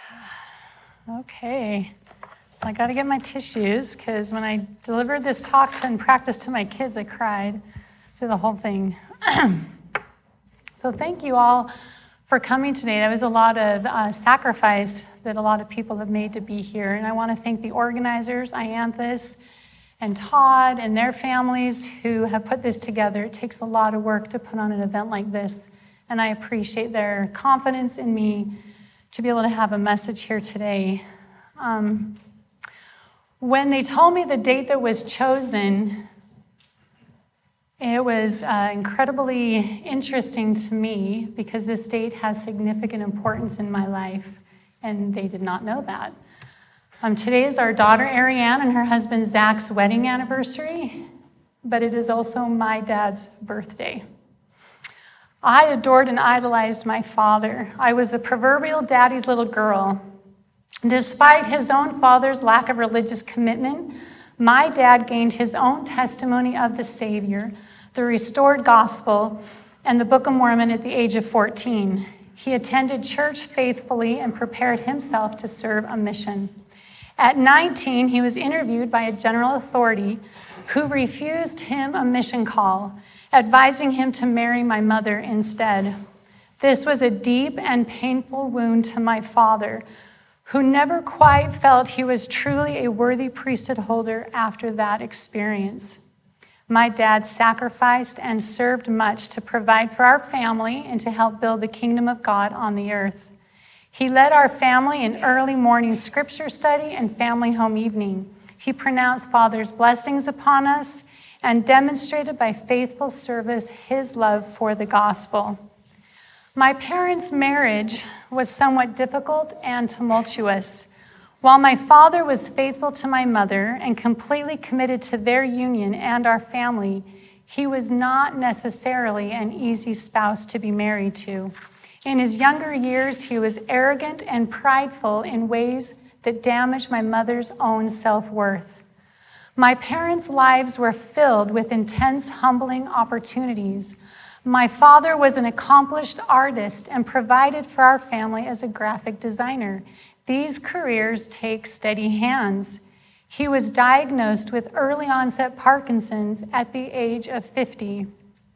Okay, I got to get my tissues because when I delivered this talk and practice to my kids, I cried through the whole thing. So thank you all for coming today. That was a lot of sacrifice that a lot of people have made to be here. And I want to thank the organizers, Ianthus and Todd and their families who have put this together. It takes a lot of work to put on an event like this. And I appreciate their confidence in me to be able to have a message here today. When they told me the date that was chosen, it was incredibly interesting to me because this date has significant importance in my life, and they did not know that. Today is our daughter Ariane and her husband Zach's wedding anniversary, but it is also my dad's birthday. I adored and idolized my father. I was a proverbial daddy's little girl. Despite his own father's lack of religious commitment, my dad gained his own testimony of the Savior, the restored gospel, and the Book of Mormon at the age of 14. He attended church faithfully and prepared himself to serve a mission. At 19, he was interviewed by a general authority who refused him a mission call, advising him to marry my mother instead. This was a deep and painful wound to my father, who never quite felt he was truly a worthy priesthood holder after that experience. My dad sacrificed and served much to provide for our family and to help build the kingdom of God on the earth. He led our family in early morning scripture study and family home evening. He pronounced Father's blessings upon us and demonstrated by faithful service his love for the gospel. My parents' marriage was somewhat difficult and tumultuous. While my father was faithful to my mother and completely committed to their union and our family, he was not necessarily an easy spouse to be married to. In his younger years, he was arrogant and prideful in ways that damaged my mother's own self-worth. My parents' lives were filled with intense, humbling opportunities. My father was an accomplished artist and provided for our family as a graphic designer. These careers take steady hands. He was diagnosed with early onset Parkinson's at the age of 50.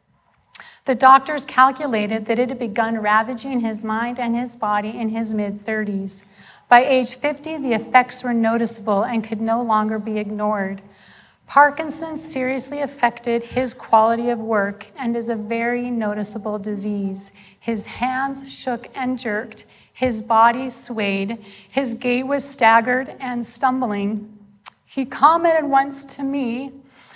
The doctors calculated that it had begun ravaging his mind and his body in his mid-30s. By age 50, the effects were noticeable and could no longer be ignored. Parkinson's seriously affected his quality of work and is a very noticeable disease. His hands shook and jerked, his body swayed, his gait was staggered and stumbling. He commented once to me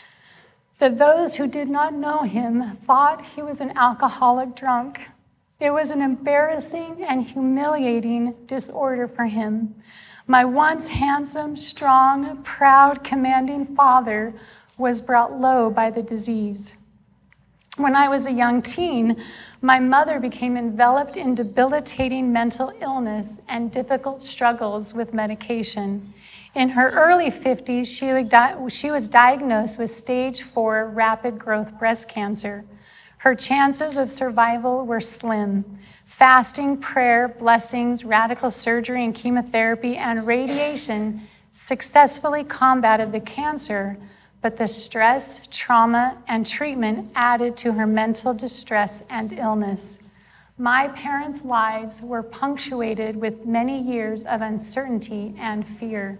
that those who did not know him thought he was an alcoholic drunk. It was an embarrassing and humiliating disorder for him. My once handsome, strong, proud, commanding father was brought low by the disease. When I was a young teen, my mother became enveloped in debilitating mental illness and difficult struggles with medication. In her early 50s, she was diagnosed with stage 4 rapid growth breast cancer. Her chances of survival were slim. Fasting, prayer, blessings, radical surgery, and chemotherapy and radiation successfully combated the cancer, but the stress, trauma, and treatment added to her mental distress and illness. My parents' lives were punctuated with many years of uncertainty and fear.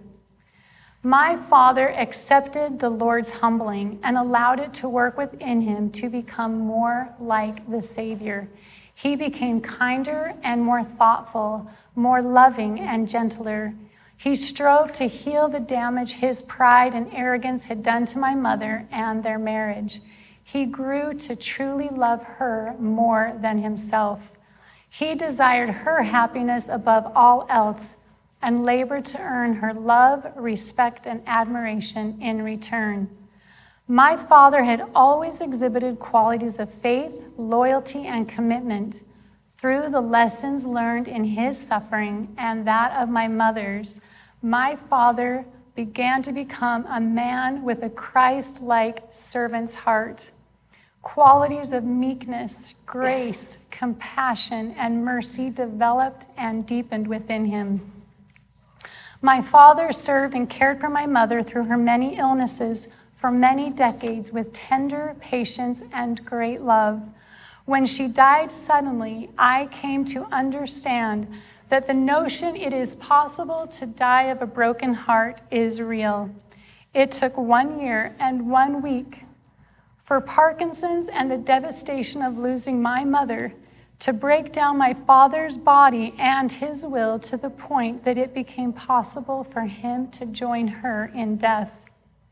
My father accepted the Lord's humbling and allowed it to work within him to become more like the Savior. He became kinder and more thoughtful, more loving and gentler. He strove to heal the damage his pride and arrogance had done to my mother and their marriage. He grew to truly love her more than himself. He desired her happiness above all else and labored to earn her love, respect, and admiration in return. My father had always exhibited qualities of faith, loyalty, and commitment. Through the lessons learned in his suffering and that of my mother's, my father began to become a man with a Christ-like servant's heart. Qualities of meekness, grace, compassion, and mercy developed and deepened within him. My father served and cared for my mother through her many illnesses for many decades with tender patience and great love. When she died suddenly, I came to understand that the notion it is possible to die of a broken heart is real. It took 1 year and 1 week for Parkinson's and the devastation of losing my mother to break down my father's body and his will to the point that it became possible for him to join her in death.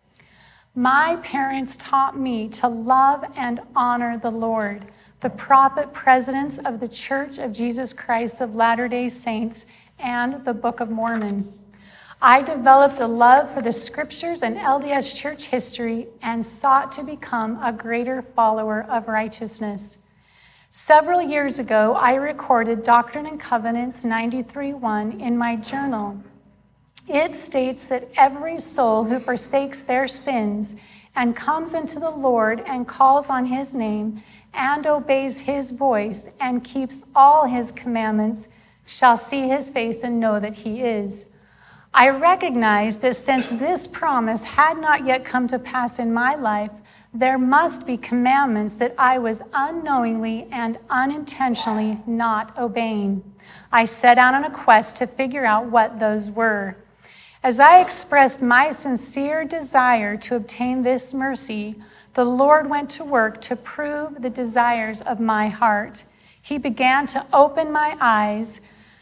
My parents taught me to love and honor the Lord, the prophet presidents of the Church of Jesus Christ of Latter-day Saints, and the Book of Mormon. I developed a love for the scriptures and LDS church history and sought to become a greater follower of righteousness. Several years ago, I recorded Doctrine and Covenants 93:1 in my journal. It states that every soul who forsakes their sins and comes into the Lord and calls on his name and obeys his voice and keeps all his commandments shall see his face and know that he is. I recognize that since this promise had not yet come to pass in my life, there must be commandments that I was unknowingly and unintentionally not obeying. I set out on a quest to figure out what those were. As I expressed my sincere desire to obtain this mercy, the Lord went to work to prove the desires of my heart. He began to open my eyes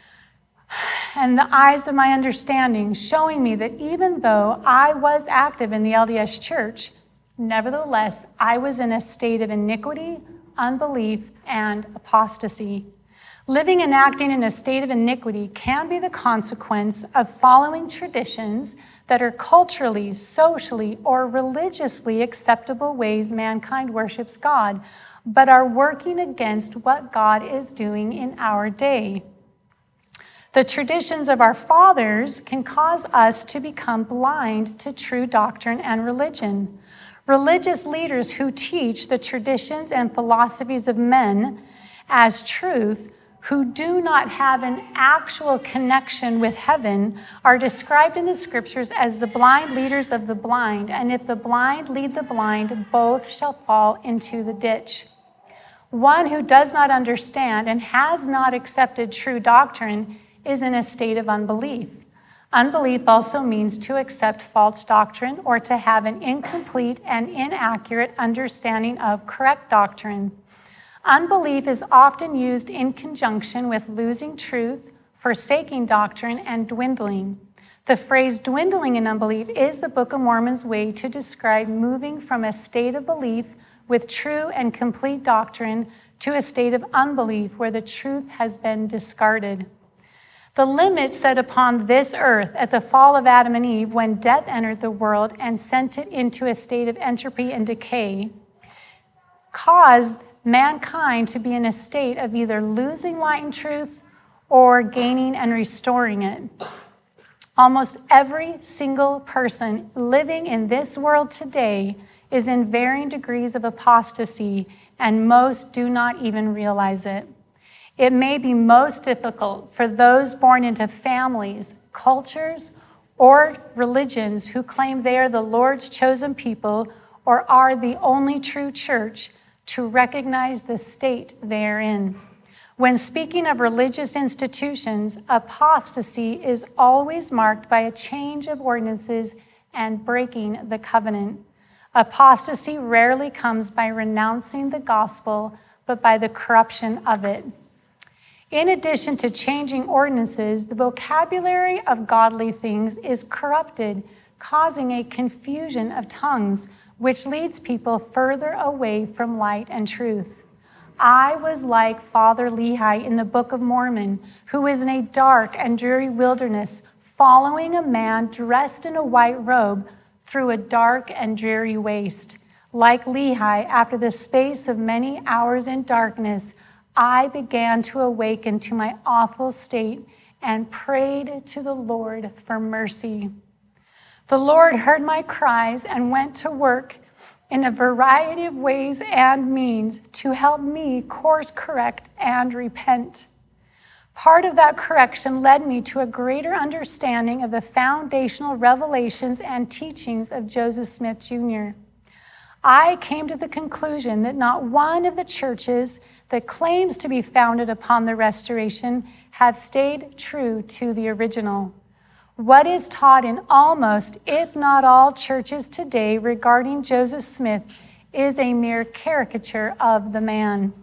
and the eyes of my understanding, showing me that even though I was active in the LDS Church, nevertheless, I was in a state of iniquity, unbelief, and apostasy. Living and acting in a state of iniquity can be the consequence of following traditions that are culturally, socially, or religiously acceptable ways mankind worships God, but are working against what God is doing in our day. The traditions of our fathers can cause us to become blind to true doctrine and religion. Religious leaders who teach the traditions and philosophies of men as truth, who do not have an actual connection with heaven, are described in the scriptures as the blind leaders of the blind, and if the blind lead the blind, both shall fall into the ditch. One who does not understand and has not accepted true doctrine is in a state of unbelief. Unbelief also means to accept false doctrine or to have an incomplete and inaccurate understanding of correct doctrine. Unbelief is often used in conjunction with losing truth, forsaking doctrine, and dwindling. The phrase dwindling in unbelief is the Book of Mormon's way to describe moving from a state of belief with true and complete doctrine to a state of unbelief where the truth has been discarded. The limit set upon this earth at the fall of Adam and Eve when death entered the world and sent it into a state of entropy and decay caused mankind to be in a state of either losing light and truth or gaining and restoring it. Almost every single person living in this world today is in varying degrees of apostasy, and most do not even realize it. It may be most difficult for those born into families, cultures, or religions who claim they are the Lord's chosen people or are the only true church to recognize the state they are in. When speaking of religious institutions, apostasy is always marked by a change of ordinances and breaking the covenant. Apostasy rarely comes by renouncing the gospel, but by the corruption of it. In addition to changing ordinances, the vocabulary of godly things is corrupted, causing a confusion of tongues, which leads people further away from light and truth. I was like Father Lehi in the Book of Mormon, who was in a dark and dreary wilderness, following a man dressed in a white robe through a dark and dreary waste. Like Lehi, after the space of many hours in darkness, I began to awaken to my awful state and prayed to the Lord for mercy. The Lord heard my cries and went to work in a variety of ways and means to help me course correct and repent. Part of that correction led me to a greater understanding of the foundational revelations and teachings of Joseph Smith Jr. I came to the conclusion that not one of the churches that claims to be founded upon the Restoration have stayed true to the original. What is taught in almost, if not all, churches today regarding Joseph Smith is a mere caricature of the man.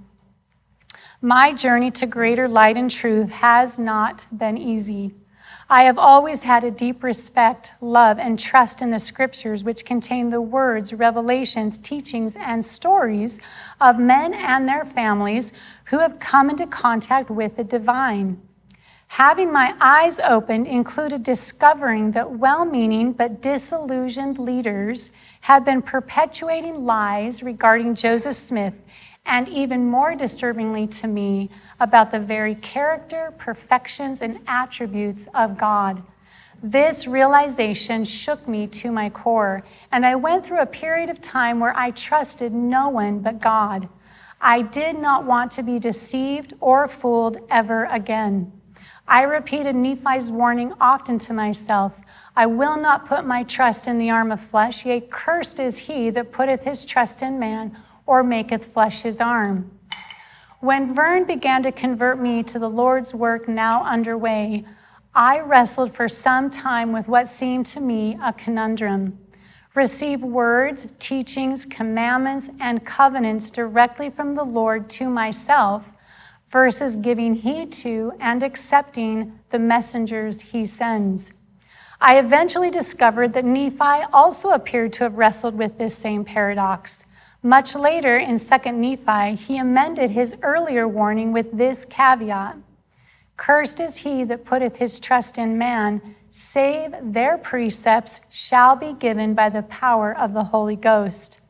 My journey to greater light and truth has not been easy. I have always had a deep respect, love, and trust in the scriptures, which contain the words, revelations, teachings, and stories of men and their families who have come into contact with the divine. Having my eyes opened included discovering that well-meaning but disillusioned leaders had been perpetuating lies regarding Joseph Smith, and even more disturbingly to me, about the very character, perfections, and attributes of God. This realization shook me to my core, and I went through a period of time where I trusted no one but God. I did not want to be deceived or fooled ever again. I repeated Nephi's warning often to myself, I will not put my trust in the arm of flesh, yea, cursed is he that putteth his trust in man, or maketh flesh his arm. When Vern began to convert me to the Lord's work now underway, I wrestled for some time with what seemed to me a conundrum. Receive words, teachings, commandments, and covenants directly from the Lord to myself versus giving heed to and accepting the messengers he sends. I eventually discovered that Nephi also appeared to have wrestled with this same paradox. Much later, in 2 Nephi, he amended his earlier warning with this caveat, cursed is he that putteth his trust in man, save their precepts shall be given by the power of the Holy Ghost.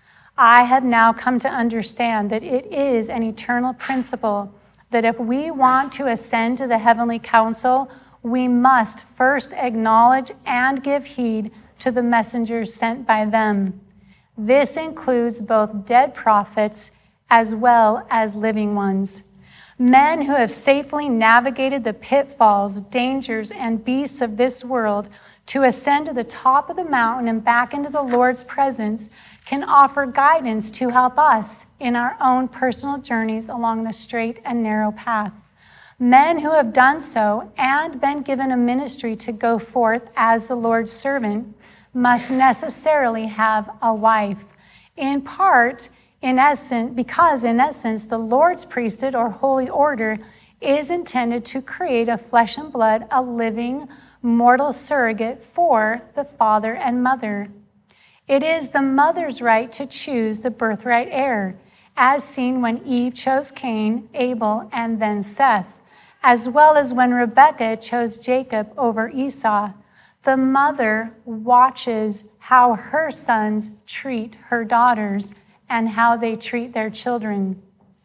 I have now come to understand that it is an eternal principle that if we want to ascend to the heavenly council, we must first acknowledge and give heed to the messengers sent by them. This includes both dead prophets as well as living ones. Men who have safely navigated the pitfalls, dangers, and beasts of this world to ascend to the top of the mountain and back into the Lord's presence can offer guidance to help us in our own personal journeys along the straight and narrow path. Men who have done so and been given a ministry to go forth as the Lord's servant must necessarily have a wife, in part, because in essence, the Lord's priesthood or holy order is intended to create a flesh and blood, a living, mortal surrogate for the father and mother. It is the mother's right to choose the birthright heir, as seen when Eve chose Cain, Abel, and then Seth, as well as when Rebekah chose Jacob over Esau. The mother watches how her sons treat her daughters and how they treat their children.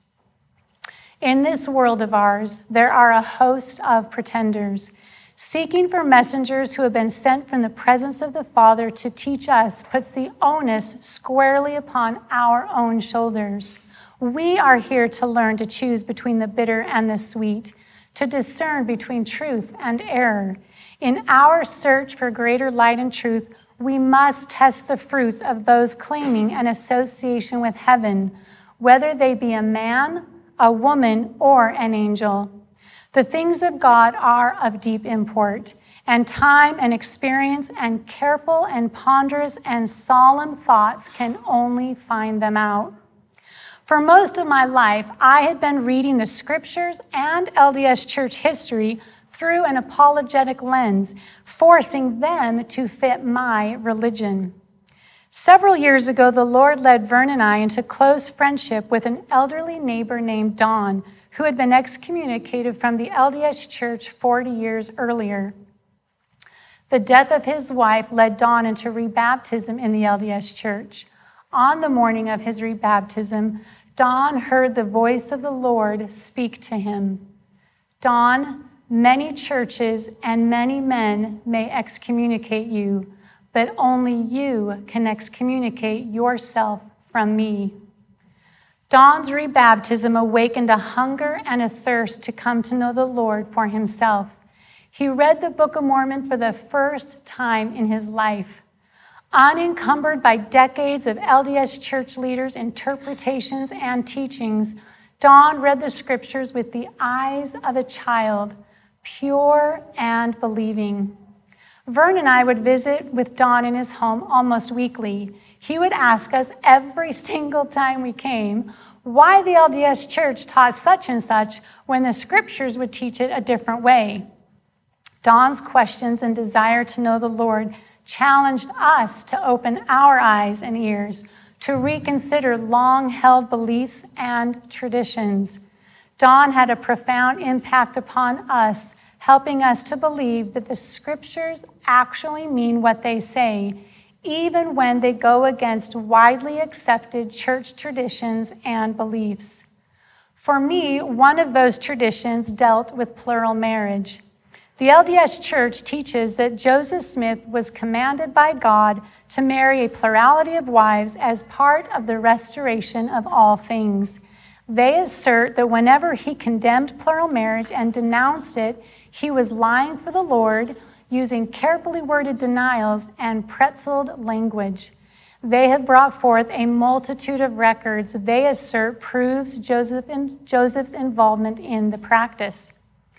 In this world of ours, there are a host of pretenders, seeking for messengers who have been sent from the presence of the Father to teach us puts the onus squarely upon our own shoulders. We are here to learn to choose between the bitter and the sweet, to discern between truth and error. In our search for greater light and truth, we must test the fruits of those claiming an association with heaven, whether they be a man, a woman, or an angel. The things of God are of deep import, and time and experience and careful and ponderous and solemn thoughts can only find them out. For most of my life, I had been reading the scriptures and LDS church history through an apologetic lens, forcing them to fit my religion. Several years ago, the Lord led Vern and I into close friendship with an elderly neighbor named Don, who had been excommunicated from the LDS church 40 years earlier. The death of his wife led Don into rebaptism in the LDS church. On the morning of his rebaptism, Don heard the voice of the Lord speak to him. Don, many churches and many men may excommunicate you, but only you can excommunicate yourself from me. Don's rebaptism awakened a hunger and a thirst to come to know the Lord for himself. He read the Book of Mormon for the first time in his life. Unencumbered by decades of LDS church leaders' interpretations and teachings, Don read the scriptures with the eyes of a child, pure and believing. Vern and I would visit with Don in his home almost weekly. He would ask us every single time we came why the LDS church taught such and such when the scriptures would teach it a different way. Don's questions and desire to know the Lord challenged us to open our eyes and ears, to reconsider long-held beliefs and traditions. Don had a profound impact upon us, helping us to believe that the scriptures actually mean what they say, even when they go against widely accepted church traditions and beliefs. For me, one of those traditions dealt with plural marriage. The LDS Church teaches that Joseph Smith was commanded by God to marry a plurality of wives as part of the restoration of all things. They assert that whenever he condemned plural marriage and denounced it, he was lying for the Lord, using carefully worded denials and pretzeled language. They have brought forth a multitude of records they assert proves Joseph's involvement in the practice.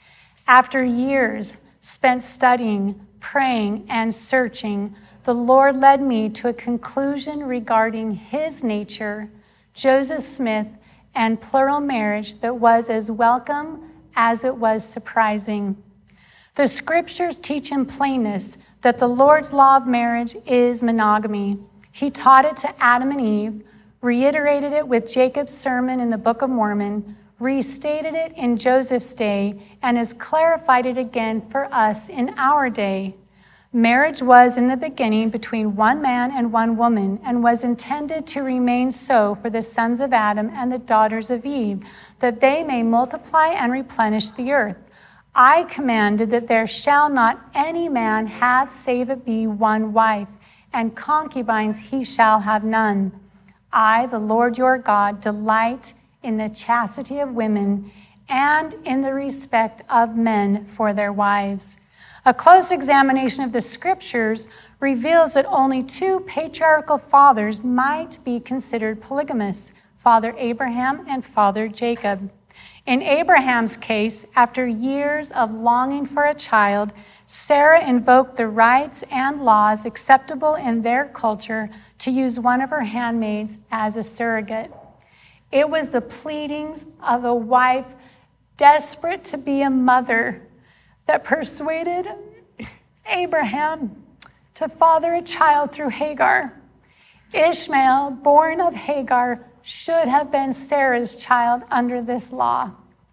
After years spent studying, praying, and searching, the Lord led me to a conclusion regarding his nature, Joseph Smith, and plural marriage that was as welcome as it was surprising. The scriptures teach in plainness that the Lord's law of marriage is monogamy. He taught it to Adam and Eve, reiterated it with Jacob's sermon in the Book of Mormon, restated it in Joseph's day, and has clarified it again for us in our day. Marriage was in the beginning between one man and one woman, and was intended to remain so for the sons of Adam and the daughters of Eve, that they may multiply and replenish the earth. I commanded that there shall not any man have save it be one wife, and concubines he shall have none. I, the Lord your God, delight in the chastity of women and in the respect of men for their wives. A close examination of the scriptures reveals that only two patriarchal fathers might be considered polygamous, Father Abraham and Father Jacob. In Abraham's case, after years of longing for a child, Sarah invoked the rights and laws acceptable in their culture to use one of her handmaids as a surrogate. It was the pleadings of a wife desperate to be a mother that persuaded Abraham to father a child through Hagar. Ishmael, born of Hagar, should have been Sarah's child under this law.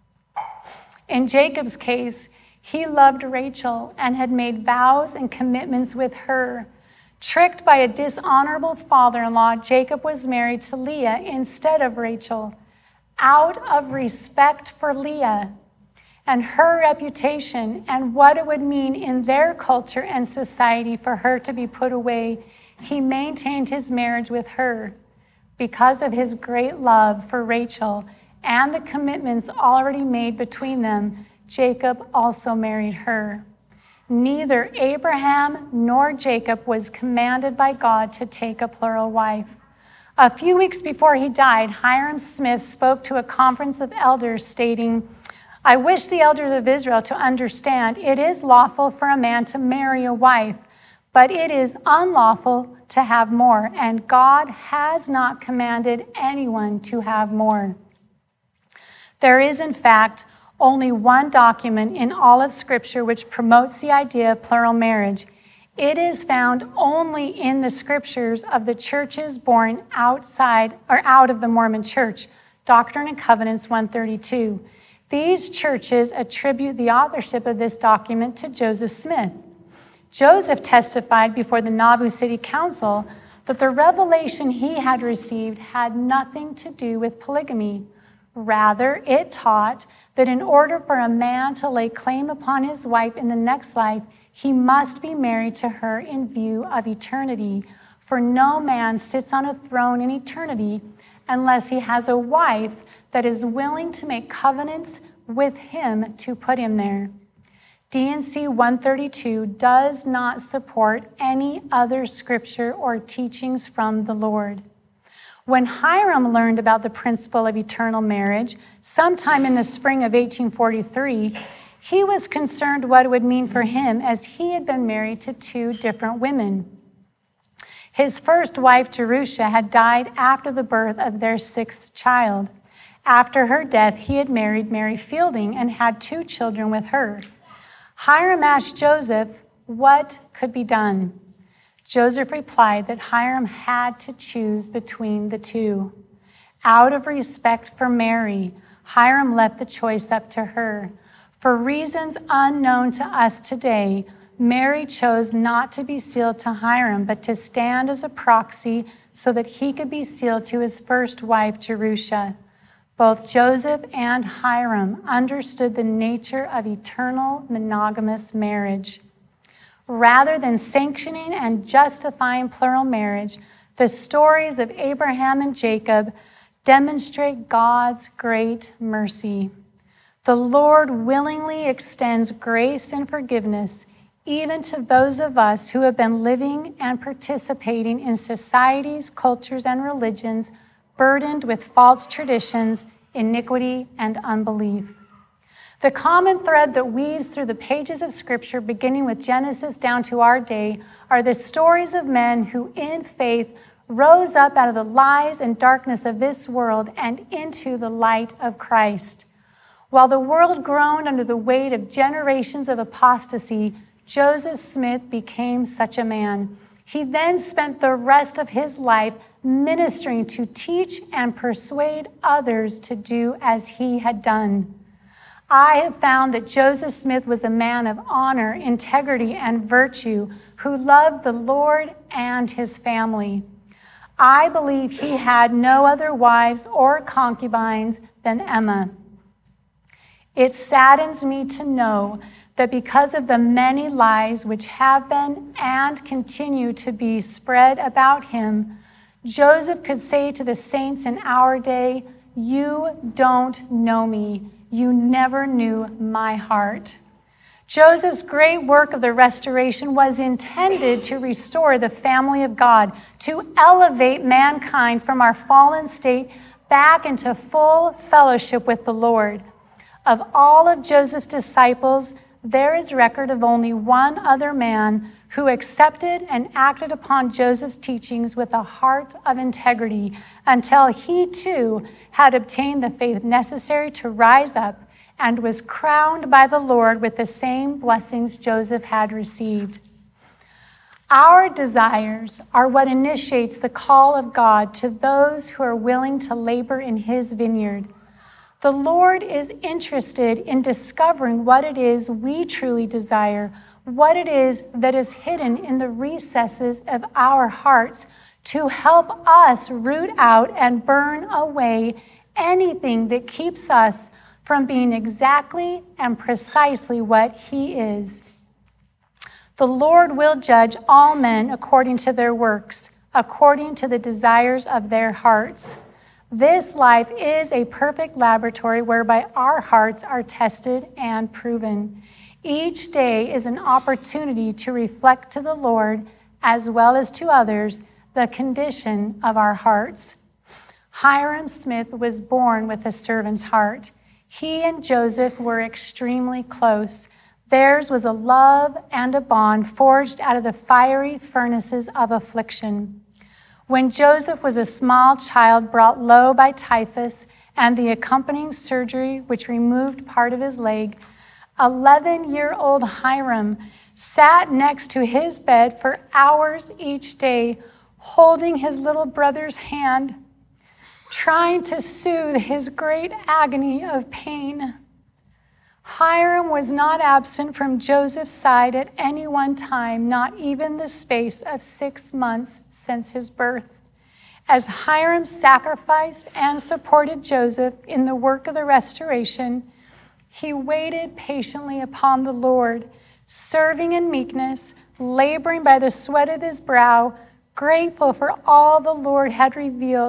In Jacob's case, he loved Rachel and had made vows and commitments with her. Tricked by a dishonorable father-in-law, Jacob was married to Leah instead of Rachel, out of respect for Leah and her reputation and what it would mean in their culture and society for her to be put away. He maintained his marriage with her. Because of his great love for Rachel and the commitments already made between them, Jacob also married her. Neither Abraham nor Jacob was commanded by God to take a plural wife. A few weeks before he died, Hyrum Smith spoke to a conference of elders stating, "I wish the elders of Israel to understand it is lawful for a man to marry a wife, but it is unlawful to have more, and God has not commanded anyone to have more." There is, in fact, only one document in all of Scripture which promotes the idea of plural marriage. It is found only in the scriptures of the churches born outside or out of the Mormon Church, Doctrine and Covenants 132. These churches attribute the authorship of this document to Joseph Smith. Joseph testified before the Nauvoo City Council that the revelation he had received had nothing to do with polygamy. Rather, it taught that in order for a man to lay claim upon his wife in the next life, he must be married to her in view of eternity. For no man sits on a throne in eternity, unless he has a wife that is willing to make covenants with him to put him there. D&C 132 does not support any other scripture or teachings from the Lord. When Hiram learned about the principle of eternal marriage, sometime in the spring of 1843, he was concerned what it would mean for him as he had been married to 2 different women. His first wife, Jerusha, had died after the birth of their 6th child. After her death, he had married Mary Fielding and had 2 children with her. Hiram asked Joseph what could be done. Joseph replied that Hiram had to choose between the 2. Out of respect for Mary, Hiram left the choice up to her. For reasons unknown to us today, Mary chose not to be sealed to Hiram, but to stand as a proxy so that he could be sealed to his first wife, Jerusha. Both Joseph and Hiram understood the nature of eternal monogamous marriage. Rather than sanctioning and justifying plural marriage, the stories of Abraham and Jacob demonstrate God's great mercy. The Lord willingly extends grace and forgiveness even to those of us who have been living and participating in societies, cultures, and religions burdened with false traditions, iniquity, and unbelief. The common thread that weaves through the pages of Scripture, beginning with Genesis down to our day, are the stories of men who, in faith, rose up out of the lies and darkness of this world and into the light of Christ. While the world groaned under the weight of generations of apostasy, Joseph Smith became such a man. He then spent the rest of his life ministering to teach and persuade others to do as he had done. I have found that Joseph Smith was a man of honor, integrity, and virtue who loved the Lord and his family. I believe he had no other wives or concubines than Emma. It saddens me to know that because of the many lies which have been and continue to be spread about him, Joseph could say to the saints in our day, "You don't know me. You never knew my heart." Joseph's great work of the restoration was intended to restore the family of God, to elevate mankind from our fallen state back into full fellowship with the Lord. Of all of Joseph's disciples, there is record of only one other man who accepted and acted upon Joseph's teachings with a heart of integrity until he too had obtained the faith necessary to rise up and was crowned by the Lord with the same blessings Joseph had received. Our desires are what initiates the call of God to those who are willing to labor in his vineyard. The Lord is interested in discovering what it is we truly desire, what it is that is hidden in the recesses of our hearts, to help us root out and burn away anything that keeps us from being exactly and precisely what he is. The Lord will judge all men according to their works, according to the desires of their hearts. This life is a perfect laboratory whereby our hearts are tested and proven. Each day is an opportunity to reflect to the Lord, as well as to others, the condition of our hearts. Hiram Smith was born with a servant's heart. He and Joseph were extremely close. Theirs was a love and a bond forged out of the fiery furnaces of affliction. When Joseph was a small child brought low by typhus and the accompanying surgery which removed part of his leg, 11-year-old Hiram sat next to his bed for hours each day, holding his little brother's hand, trying to soothe his great agony of pain. Hiram was not absent from Joseph's side at any one time, not even the space of 6 months since his birth. As Hiram sacrificed and supported Joseph in the work of the restoration, he waited patiently upon the Lord, serving in meekness, laboring by the sweat of his brow, grateful for all the Lord had revealed,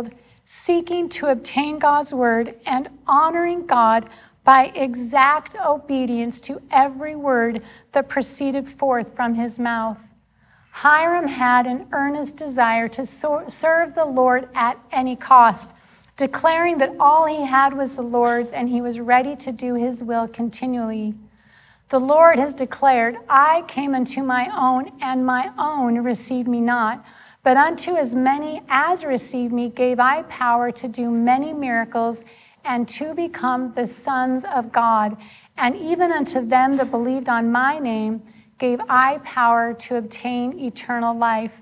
seeking to obtain God's word and honoring God by exact obedience to every word that proceeded forth from his mouth. Hiram had an earnest desire to serve the Lord at any cost, declaring that all he had was the Lord's and he was ready to do his will continually. The Lord has declared, I came unto my own, and my own received me not. But unto as many as received me gave I power to do many miracles and to become the sons of God. And even unto them that believed on my name gave I power to obtain eternal life.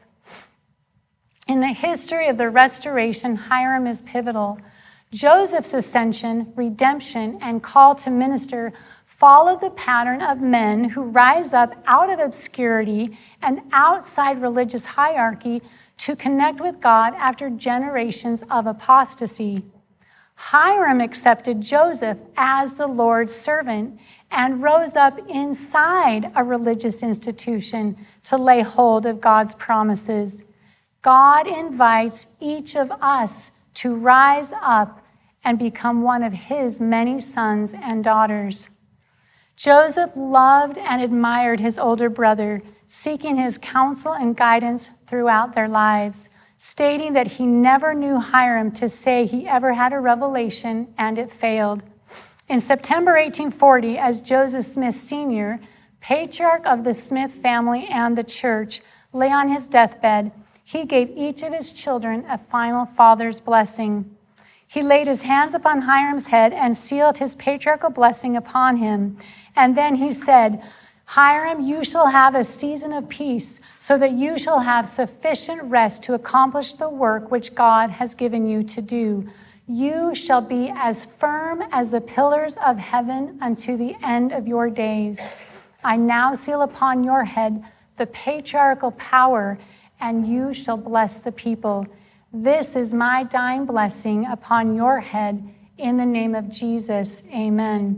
In the history of the restoration, Hiram is pivotal. Joseph's ascension, redemption, and call to minister followed the pattern of men who rise up out of obscurity and outside religious hierarchy to connect with God after generations of apostasy. Hiram accepted Joseph as the Lord's servant and rose up inside a religious institution to lay hold of God's promises. God invites each of us to rise up and become one of his many sons and daughters. Joseph loved and admired his older brother, seeking his counsel and guidance throughout their lives, stating that he never knew Hiram to say he ever had a revelation and it failed. In September 1840, as Joseph Smith Sr., patriarch of the Smith family and the church, lay on his deathbed, he gave each of his children a final father's blessing. He laid his hands upon Hiram's head and sealed his patriarchal blessing upon him. And then he said, Hiram, you shall have a season of peace, so that you shall have sufficient rest to accomplish the work which God has given you to do. You shall be as firm as the pillars of heaven unto the end of your days. I now seal upon your head the patriarchal power, and you shall bless the people. This is my dying blessing upon your head, in the name of Jesus. Amen.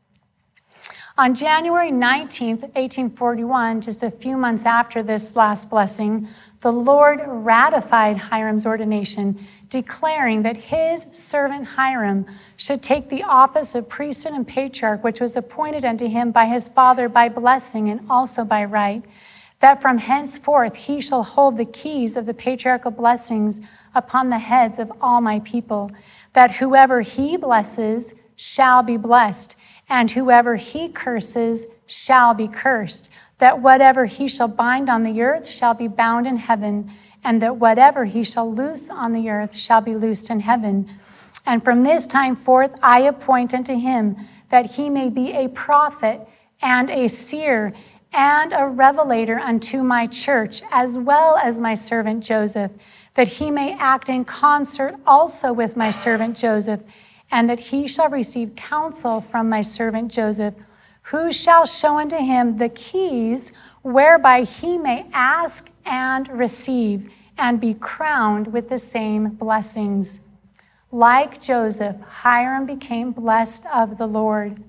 On January 19th, 1841, just a few months after this last blessing, the Lord ratified Hiram's ordination, declaring that his servant Hiram should take the office of priesthood and patriarch, which was appointed unto him by his father by blessing and also by right, that from henceforth he shall hold the keys of the patriarchal blessings upon the heads of all my people, that whoever he blesses shall be blessed, and whoever he curses shall be cursed, that whatever he shall bind on the earth shall be bound in heaven, and that whatever he shall loose on the earth shall be loosed in heaven. And from this time forth I appoint unto him that he may be a prophet and a seer and a revelator unto my church, as well as my servant Joseph, that he may act in concert also with my servant Joseph, and that he shall receive counsel from my servant Joseph, who shall show unto him the keys whereby he may ask and receive, and be crowned with the same blessings. Like Joseph, Hiram became blessed of the Lord.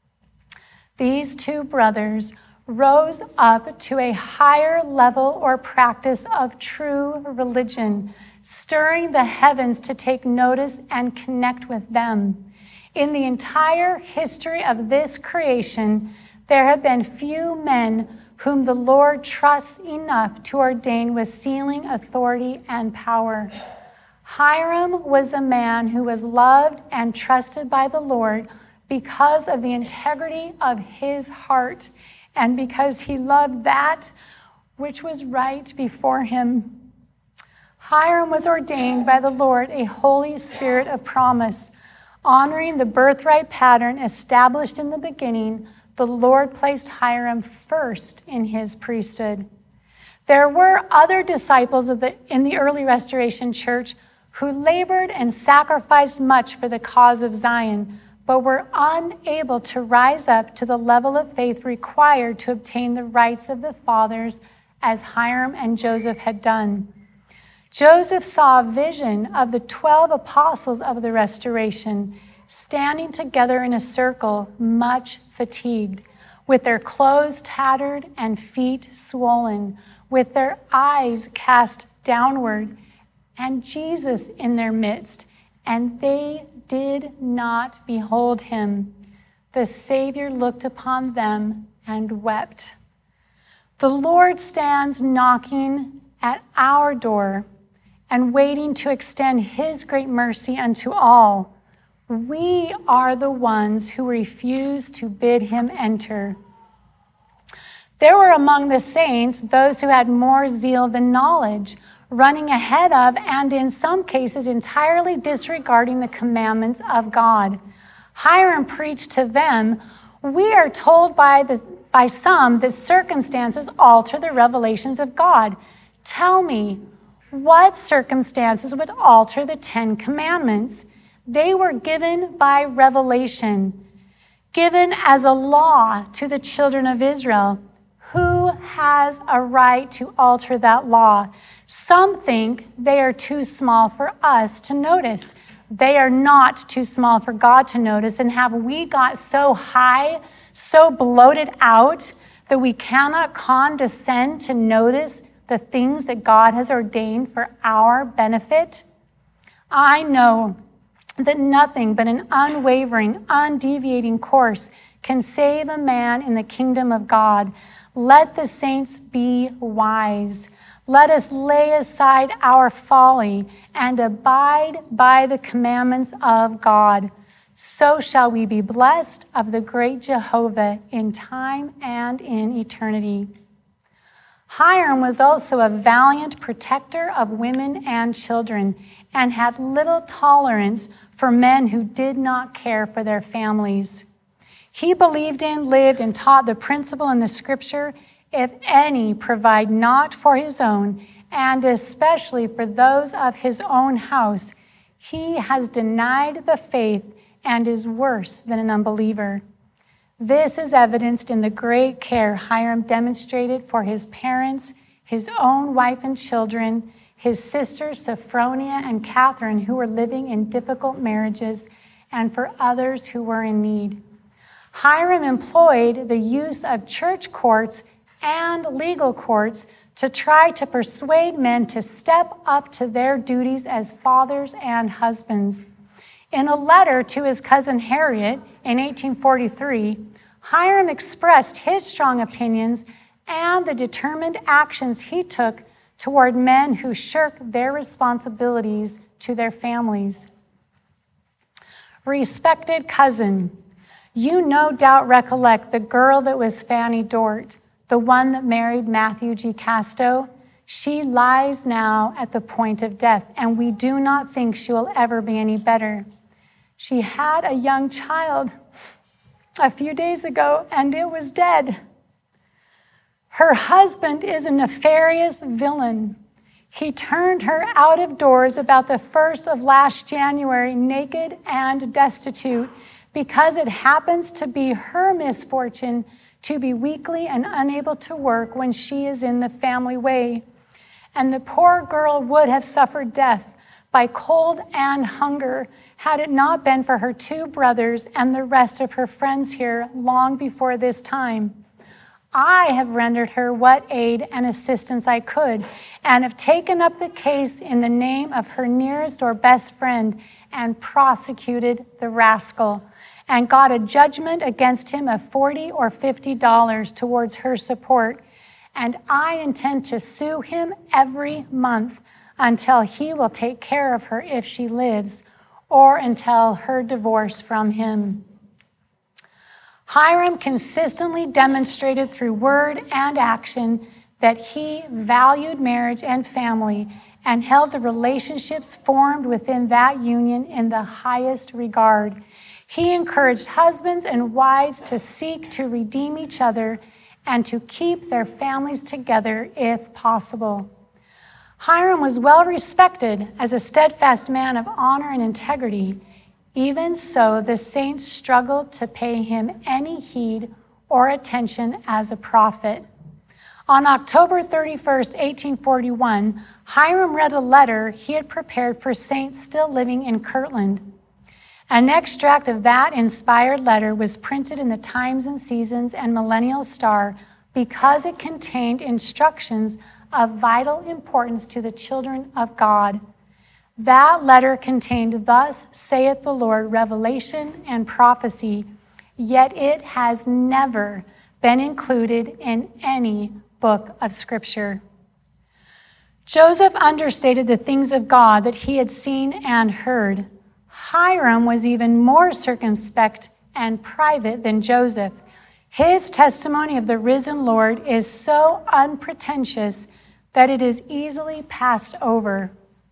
These two brothers rose up to a higher level or practice of true religion, stirring the heavens to take notice and connect with them. In the entire history of this creation, there have been few men whom the Lord trusts enough to ordain with sealing authority and power. Hiram was a man who was loved and trusted by the Lord because of the integrity of his heart and because he loved that which was right before him. Hiram was ordained by the Lord a Holy Spirit of promise. Honoring the birthright pattern established in the beginning, the Lord placed Hiram first in his priesthood. There were other disciples in the early Restoration Church who labored and sacrificed much for the cause of Zion, but were unable to rise up to the level of faith required to obtain the rights of the fathers as Hiram and Joseph had done. Joseph saw a vision of the 12 apostles of the Restoration standing together in a circle, much fatigued, with their clothes tattered and feet swollen, with their eyes cast downward, and Jesus in their midst, and they did not behold him. The Savior looked upon them and wept. The Lord stands knocking at our door and waiting to extend his great mercy unto all. We are the ones who refuse to bid him enter. There were among the saints those who had more zeal than knowledge, running ahead of and in some cases entirely disregarding the commandments of God. Hiram preached to them, "We are told by some that circumstances alter the revelations of God. Tell me, what circumstances would alter the 10 Commandments? They were given by revelation, given as a law to the children of Israel. Who has a right to alter that law? Some think they are too small for us to notice. They are not too small for God to notice. And have we got so high, so bloated out, that we cannot condescend to notice the things that God has ordained for our benefit? I know that nothing but an unwavering, undeviating course can save a man in the kingdom of God. Let the saints be wise. Let us lay aside our folly and abide by the commandments of God. So shall we be blessed of the great Jehovah in time and in eternity." Hiram was also a valiant protector of women and children and had little tolerance for men who did not care for their families. He believed in, lived, and taught the principle in the scripture, "If any provide not for his own, and especially for those of his own house, he has denied the faith and is worse than an unbeliever." This is evidenced in the great care Hiram demonstrated for his parents, his own wife and children, his sisters Sophronia and Catherine, who were living in difficult marriages, and for others who were in need. Hiram employed the use of church courts and legal courts to try to persuade men to step up to their duties as fathers and husbands. In a letter to his cousin Harriet in 1843, Hiram expressed his strong opinions and the determined actions he took toward men who shirked their responsibilities to their families. Respected cousin, you no doubt recollect the girl that was Fanny Dort, the one that married Matthew G. Casto. She lies now at the point of death, and we do not think she will ever be any better. She had a young child a few days ago, and it was dead. Her husband is a nefarious villain. He turned her out of doors about the 1st of last January, naked and destitute, because it happens to be her misfortune to be weakly and unable to work when she is in the family way. And the poor girl would have suffered death by cold and hunger had it not been for her 2 brothers and the rest of her friends here long before this time. I have rendered her what aid and assistance I could, and have taken up the case in the name of her nearest or best friend and prosecuted the rascal, and got a judgment against him of $40 or $50 towards her support. And I intend to sue him every month until he will take care of her if she lives, or until her divorce from him. Hiram consistently demonstrated through word and action that he valued marriage and family and held the relationships formed within that union in the highest regard. He encouraged husbands and wives to seek to redeem each other and to keep their families together if possible. Hiram was well respected as a steadfast man of honor and integrity. Even so, the saints struggled to pay him any heed or attention as a prophet. On October 31st, 1841, Hiram read a letter he had prepared for saints still living in Kirtland. An extract of that inspired letter was printed in the Times and Seasons and Millennial Star because it contained instructions of vital importance to the children of God. That letter contained, "Thus saith the Lord," revelation and prophecy, yet it has never been included in any book of Scripture. Joseph understated the things of God that he had seen and heard. Hiram was even more circumspect and private than Joseph. His testimony of the risen Lord is so unpretentious that it is easily passed over.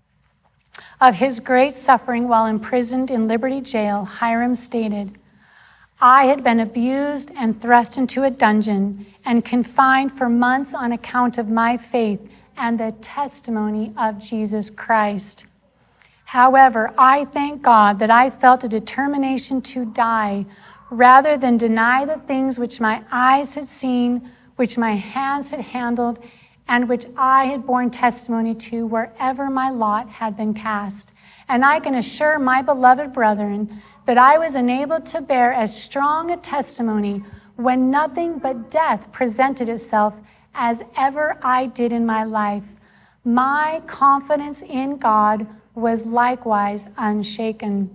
Of his great suffering while imprisoned in Liberty Jail, Hiram stated, "I had been abused and thrust into a dungeon and confined for months on account of my faith and the testimony of Jesus Christ. However, I thank God that I felt a determination to die rather than deny the things which my eyes had seen, which my hands had handled, and which I had borne testimony to wherever my lot had been cast. And I can assure my beloved brethren that I was enabled to bear as strong a testimony when nothing but death presented itself as ever I did in my life. My confidence in God was likewise unshaken."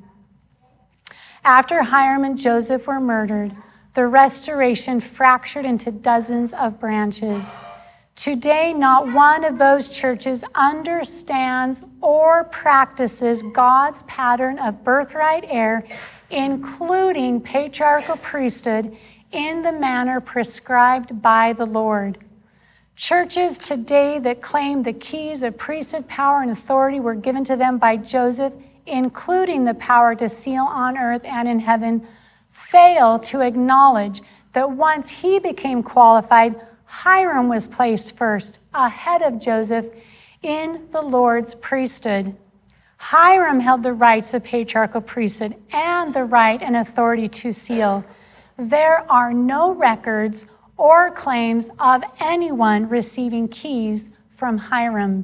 After Hiram and Joseph were murdered, the restoration fractured into dozens of branches. Today, not one of those churches understands or practices God's pattern of birthright heir, including patriarchal priesthood, in the manner prescribed by the Lord. Churches today that claim the keys of priesthood power and authority were given to them by Joseph, including the power to seal on earth and in heaven, fail to acknowledge that once he became qualified, Hiram was placed first, ahead of Joseph, in the Lord's priesthood. Hiram held the rights of patriarchal priesthood and the right and authority to seal. There are no records or claims of anyone receiving keys from Hiram.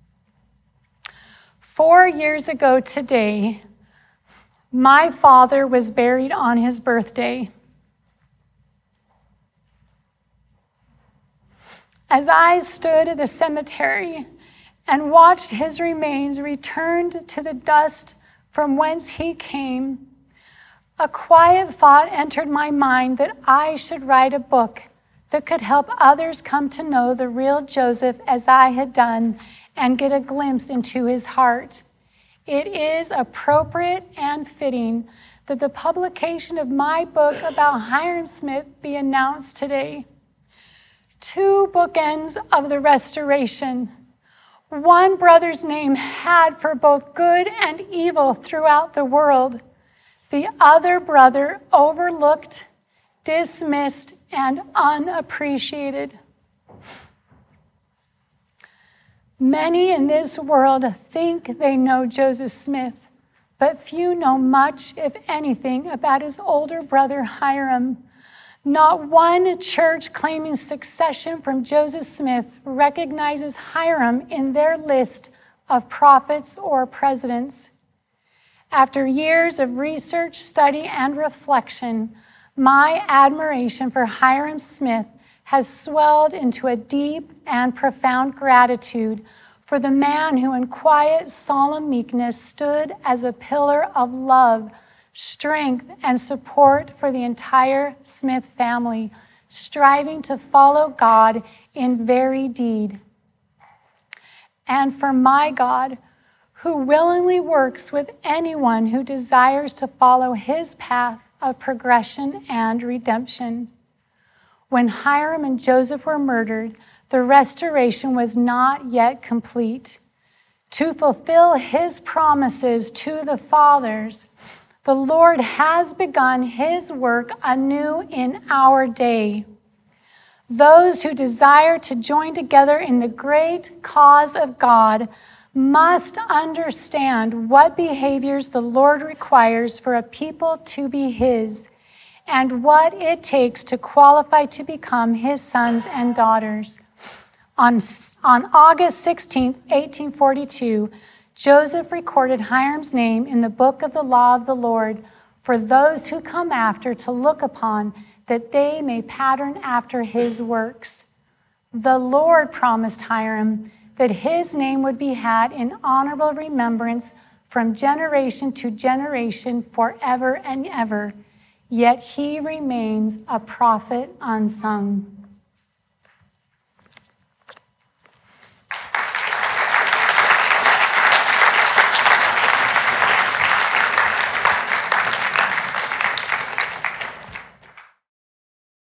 4 years ago today, my father was buried on his birthday. As I stood at the cemetery and watched his remains returned to the dust from whence he came, a quiet thought entered my mind that I should write a book that could help others come to know the real Joseph as I had done and get a glimpse into his heart. It is appropriate and fitting that the publication of my book about Hiram Smith be announced today. 2 bookends of the restoration. One brother's name had for both good and evil throughout the world. The other brother overlooked, dismissed, and unappreciated. Many in this world think they know Joseph Smith, but few know much, if anything, about his older brother Hiram. Not one church claiming succession from Joseph Smith recognizes Hiram in their list of prophets or presidents. After years of research, study, and reflection, my admiration for Hiram Smith has swelled into a deep and profound gratitude for the man who in quiet, solemn meekness stood as a pillar of love, strength, and support for the entire Smith family, striving to follow God in very deed. And for my God, who willingly works with anyone who desires to follow his path of progression and redemption. When Hiram and Joseph were murdered, the restoration was not yet complete. To fulfill his promises to the fathers, the Lord has begun his work anew in our day. Those who desire to join together in the great cause of God must understand what behaviors the Lord requires for a people to be his, and what it takes to qualify to become his sons and daughters. On August 16, 1842, Joseph recorded Hiram's name in the book of the law of the Lord for those who come after to look upon, that they may pattern after his works. The Lord promised Hiram, that his name would be had in honorable remembrance from generation to generation forever and ever. Yet he remains a prophet unsung.